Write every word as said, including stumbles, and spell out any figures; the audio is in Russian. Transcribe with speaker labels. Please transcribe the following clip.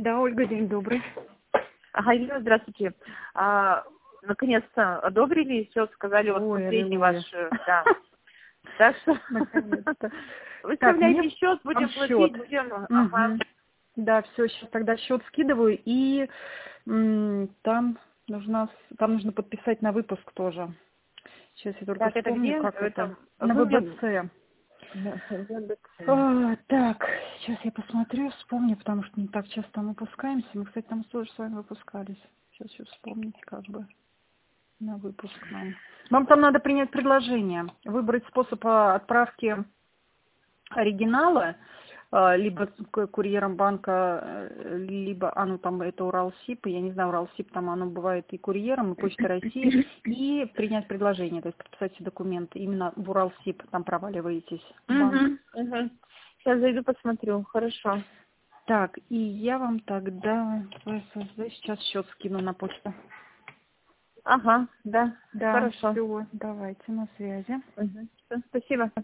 Speaker 1: Да, Ольга, день добрый.
Speaker 2: Ага, Елена, здравствуйте. А, наконец-то одобрили, все сказали, вот
Speaker 1: Ой,
Speaker 2: последний
Speaker 1: аллилуйя.
Speaker 2: ваш, да. Так что
Speaker 1: Наконец-то.
Speaker 2: выставляйте
Speaker 1: мне
Speaker 2: счет,
Speaker 1: там
Speaker 2: будем
Speaker 1: счет.
Speaker 2: платить, будем, ага.
Speaker 1: Мгм. Да, все, сейчас тогда счет скидываю, и м, там нужно, с- там нужно подписать на выпуск тоже. Сейчас я только
Speaker 2: Так, это
Speaker 1: вспомню,
Speaker 2: где?
Speaker 1: как это.
Speaker 2: Это
Speaker 1: На
Speaker 2: вы мне...
Speaker 1: ВБЦ.
Speaker 2: Да, в ВБЦ.
Speaker 1: А, так, сейчас я посмотрю, вспомню, потому что не так часто мы выпускаемся. Мы, кстати, там тоже с вами выпускались. Сейчас еще вспомнить, как бы, на выпуск нам. Вам там надо принять предложение, выбрать способ а, отправки оригинала, а, либо с ку- курьером банка, э, либо, а ну там это Уралсиб, я не знаю, Уралсиб, там оно бывает и курьером, и Почта России, и принять предложение, то есть подписать все документы. Именно в Уралсиб там проваливаетесь в банк.
Speaker 2: Угу, угу. Сейчас зайду, посмотрю, хорошо.
Speaker 1: Так, и я вам тогда в ССД сейчас счет скину на почту.
Speaker 2: Ага, да,
Speaker 1: Да,
Speaker 2: хорошо.
Speaker 1: все, давайте на связи.
Speaker 2: Угу. Спасибо.